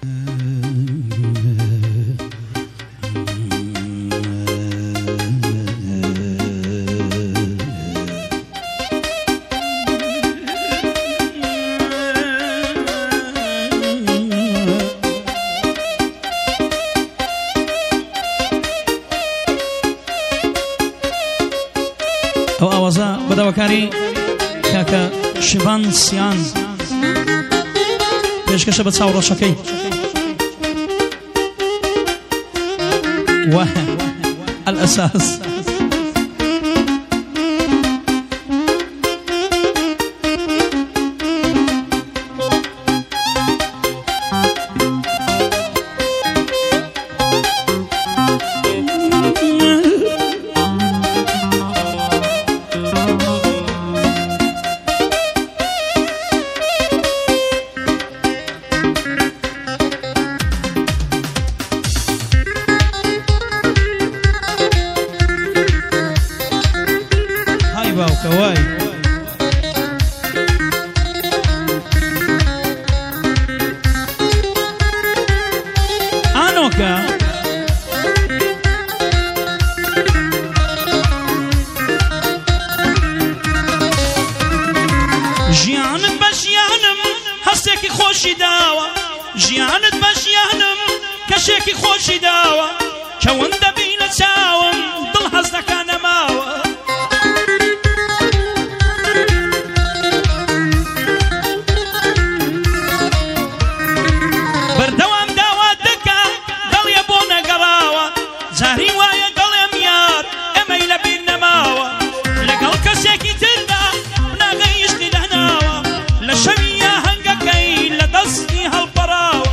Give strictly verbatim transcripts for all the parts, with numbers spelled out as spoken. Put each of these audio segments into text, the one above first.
ئەو ئاوازە بەداوەکاری کاکە شیڤان سیان پێشکەشە بە چاوڕەشەکەی واه الأساس باوکەوای ئانۆکە ژیانت بە ژیانم هەستێکی خۆشی داوە ژیانت بە ژیانم کەشێکی خۆشی داوە کەوەندە بینە چاوم دڵ هەستەکە نەماوە زاری وایە دڵێم یار ئەمەی لەبیر نەماوە لەگەڵ کەسێکی تردا ناگەیشتی دەهناوە لە شەوی یاهەنگەکەی لە دەستی هەڵپەڕاوە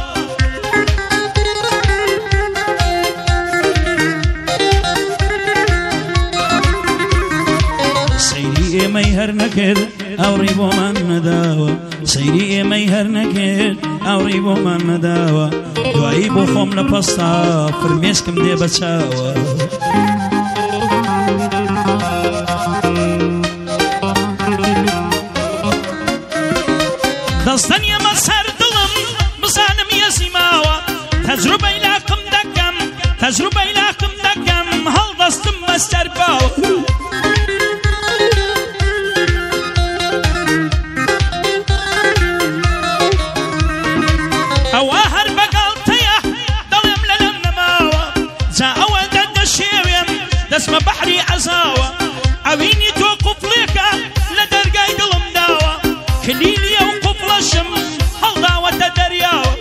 سەیری ئێمەی هەر نەکرد ئەوڕی بۆمان نەداوە سەیری ئێمەی هەر نەکرد ئەوڕی بۆمان نەداوە دوایی بۆ خۆم لە پەستا فرمێسکم دێ بە چاوە دەستەن ئێمە سەر دڵم بزانم یەزی ماوە تەجروبەی لاقم دەکەم تەجروبەی لاقم دەکەم هەڵدەستم بەسەر باوە ئەوە هەر بەگاڵتەیە دڵێم لەلەم نەماوە جا ئەوە دەردەشێوێم دەسمە بەحری عەزاوە ئەوینی تۆ قوفڵێکە لە دەرگای دڵم داوە کلیلیە و قوفڵەشم هەڵداوەتە دەریاوە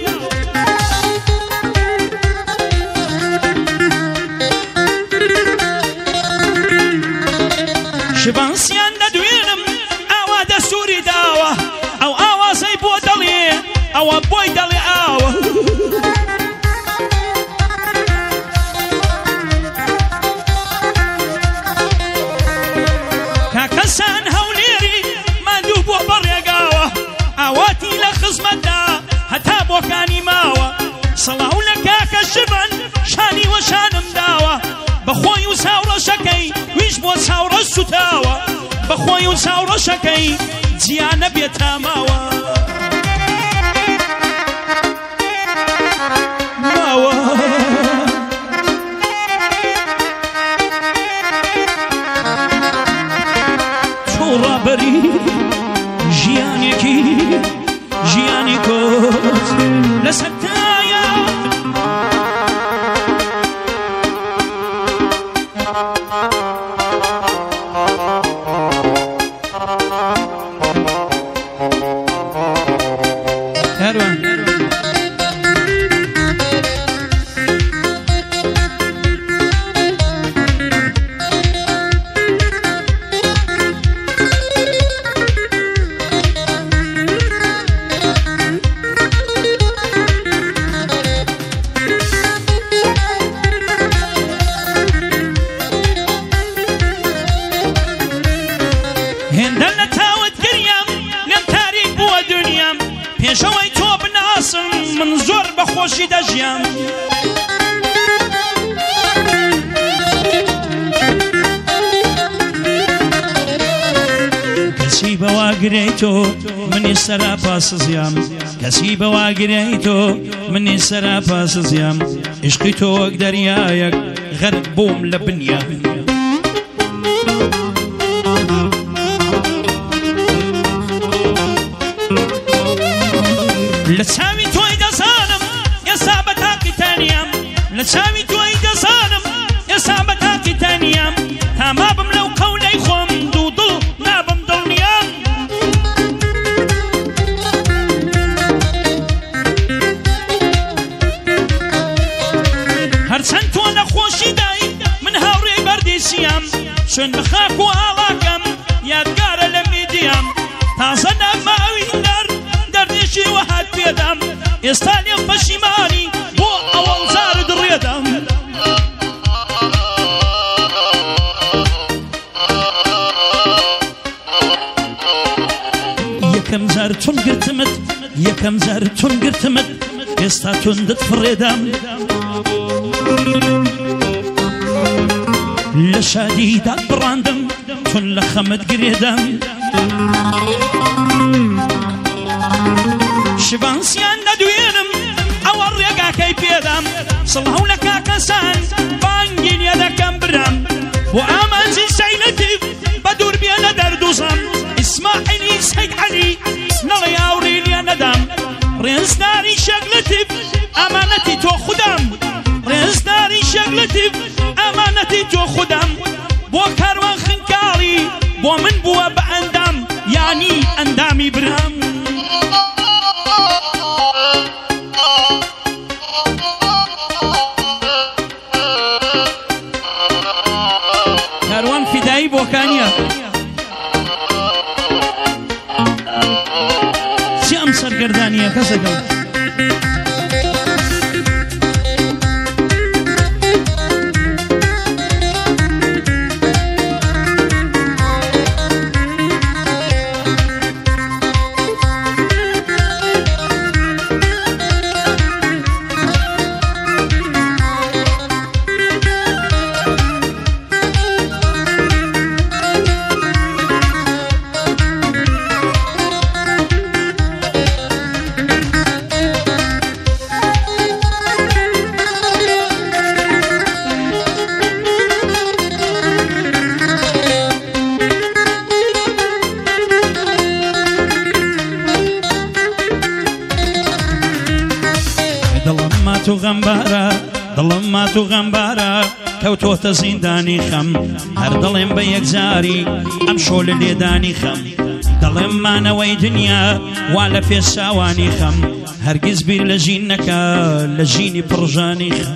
شیڤانسیان دەدوێنم ئاوا دەسووری داوە ئەو ئاوازەی بۆ دەڵێ ئەوە بۆی دەڵێ ئاوە کاکەسان هەولێری ماندوو بۆ بەڕێگاوە ئاواتی لە خزمەتدا هەتا بۆکانی ماوە سەڵاو لە کاکە شیڤان شانی وەشانم داوە بەخۆی و چاوڕەشەکەی ویش بۆ چاوڕە سوتاوە بەخۆی و چاوڕەشەکەی جیانە بێتاماوە ماوە تۆ ڕابەری ژیانێکی ژیانی کۆت لەسەر تایە هەروە هێندە لە تاوت گریام لێم تاریک بووە دونیام پێشەوەی تۆ بناسم من زۆر بەخۆشی دەژیام کەسی بەواگرێیتۆ منی سەرا پاسزیام کەسی بەواگرێیتۆ منی سەرا پاسزیام عشقی تۆ وەک دەریایەک غەرق بووم لە بنیا لە چاوی تۆی دەزانم ئێستا بە تاقیتانیام لە چاوی تۆی دەزانم ئێستا بە تاقیتانیام تاما بم لەو قەولەی خۆم دوو دڵ نابم دڵنیام هەرچەند تۆ نەخۆشی دای من هاوڕێی بەردێسیام شوێن بە خاک و ئاڵاکەم یادگارە لە میدیام تازە ناماوی هەر دەردێشی وەهات پێدام ئێستا لێم پەشیمانی بۆ ئەوەڵزارت ڕێدام یەکەم جار چۆن گرتمت یەکەم جار چۆن گرتمت ئێستا توندت فڕێدام لە شادیدا بڕاندم چۆن لە خەمت گرێدام شبانسیان نەدوێنم ئەوە ڕێگاکەی پێدام سڵاو لە کاکەسان بانگین یە دەکەم برام بۆ ئامانجی سەیلەتیف بە دوور بێنە دەردوزەم ئیسماعیلی سەید عەلی نەڵێ ئاوڕێ لێ نەدام ڕێزداری شەگلەتیف ئەمانەتی تۆ خودام ڕێزداری شەگلەتیف ئەمانەتی تۆ خودام بۆ کاروان خنکاڵی بۆ من بووە بە ئەندام یانی ئەندامی برام کاروان فیدایی بۆکانیە چی ئەم سەرگەردانیە کەسەکەم تو غەمبارە دڵم مات و غەمبارە کەوتۆتە زیندانی خەم هەر دڵێم بە یەکجاری ئەم شۆ لە لێدانی خەم دڵێم مانەوەی دنیا وا لە پێشاوانی خەم هەرگیز بیر لە ژین نەکا لە ژینی پڕژانی خەم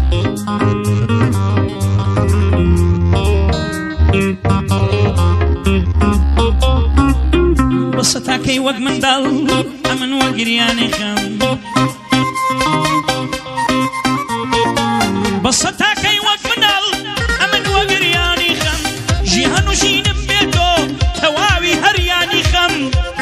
بەسە تاکەی وەک منداڵ ئەمن وە گریانی خەم بەسە تاکەی وەک مناڵ ئەمن وە گریانی خەم ژیهەن و ژینم بێتۆ تەواوی هەریانی خەم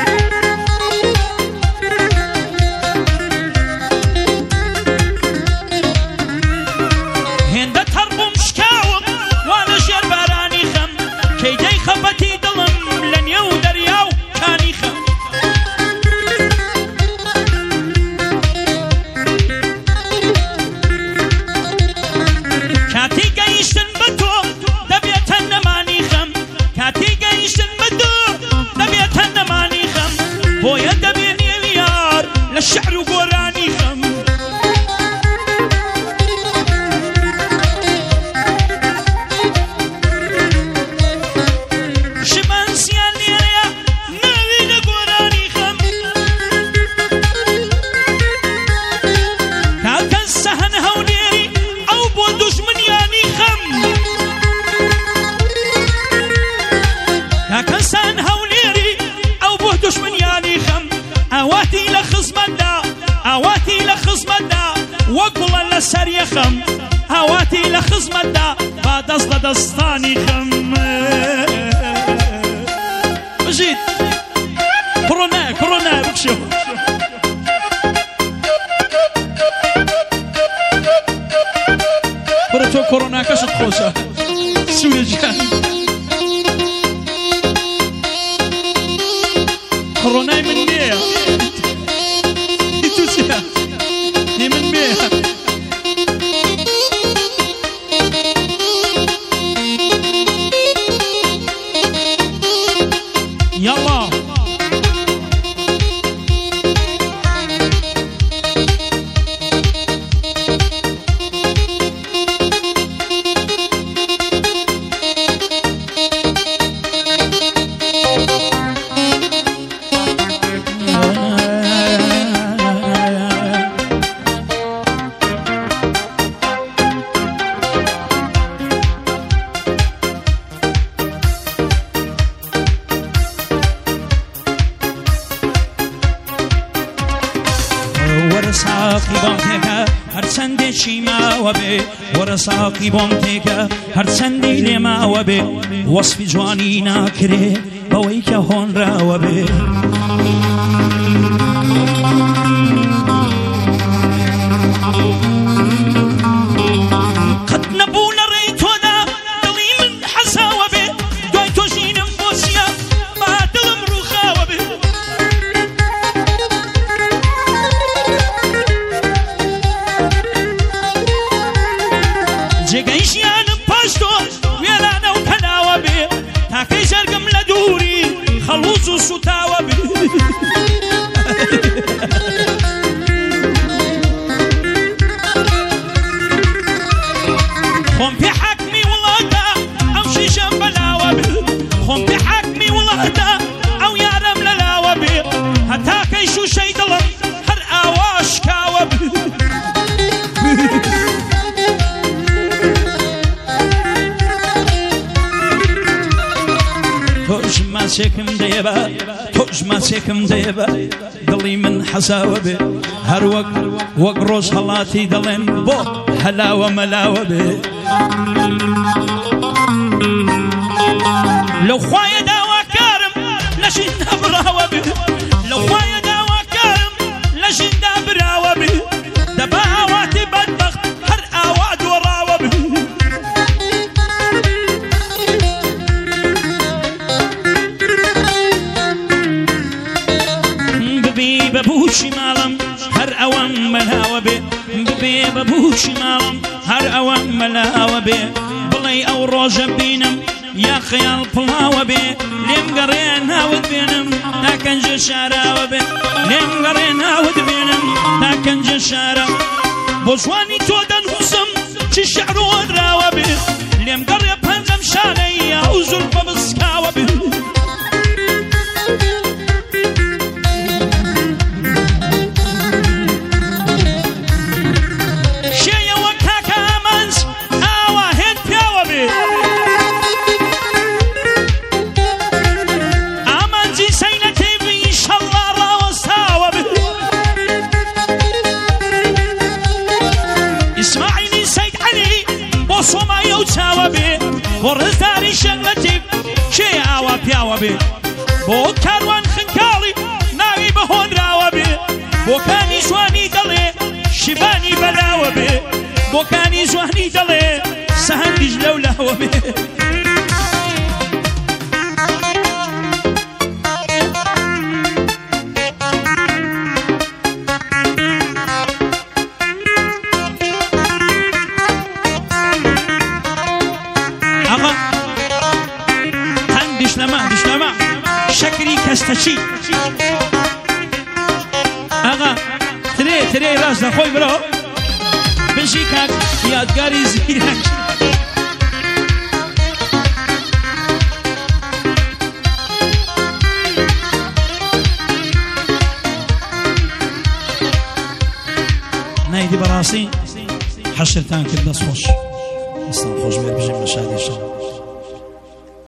هێندە تەڕ بووم شکاوم وا لە ژێر بارانی خەم کەیدەی خەفەتی دڵم لە نێو دەریا و کانی خەم کاتی گەیشتن بە تۆ دەبێتە نەمانی خەم کاتی گەیشتن بە تۆ دەبێتە نەمانی خەم بۆیە دەبێنێ یار لە شەعر و گۆرانی خەم شمانسیان لێرەیە ناوی لە گۆرانی خەم کاکەس سەهەن هەولێری ئەو بۆ دوژمنیانی خەم کاکەسان هەولێری ئەو بۆ دوژمنیانی خەم ئاواتی لە خزمەتدا ئاواتی لە خزمەتدا وەک بڵە لە سەر یەخەم ئاواتی لە خزمەتدا با دەست لە دەستانی خەم بژیت کڕۆنا کڕۆنا بکشێ برە تۆ کۆڕۆناکەشت خۆشە سوورە گیان ورساقي بومتك هرسندي شيما وبي ورساقي بومتك هرسندي لما وبي وصف جواني ناكري بويك هون را وبي قد نبونا ريتونا دلي من حساوة بي دوي توجين بوسيا ما دلم رخاوة بي جيجيشيان باشتو ويلانا وكناوة بي تاكي جرقم لدوري خلوص وسطاوة بي خم في حكمي والله أو شي جنب العوابي خم في حكمي والله أو يا رمل العوابي هتا كيشو شي ضلم هر أواش كاوابي توج ما سيكم ديبا توج ما سيكم ديبا دلي من حساوبي هر وق وق روز هلاتي دلين بو حلاوة ملاوة بي لو خوايا داوا كارم لشين دابراوة بي لو خوايا داوا كارم لشين دابراوة بي دبا هواتي بدبخت هر اواد وراوة بي ببي ببوشي مالم هر اوان ملاوة بي ببي ببوشي مالم هر اوان ملاوة بي بلي او روجة بينم يا خيال بلاوة بي لم قرين هاود بينم تاكن جشارة بي لم قرين هاود بينم تاكن جشارة بوزواني تودن حسم تشعرون راوة بي لم قريب هنم شاني اوزل ببسكاوة بي ورزداري شغلتي شي عوا بياوا بي بو كاروان خنكالي ناوي بهون راوا بي بو كاني جواني دلي شباني بلاوا بي بو كاني جواني دلي سهندي جلولاوا بي كستشي اغا تري تري راس خوي برو بنشيكاك يادقاري زينك نايدي براسي حشرتان كل دس خوش اصلا خوش بير بجي مشاهدي شغل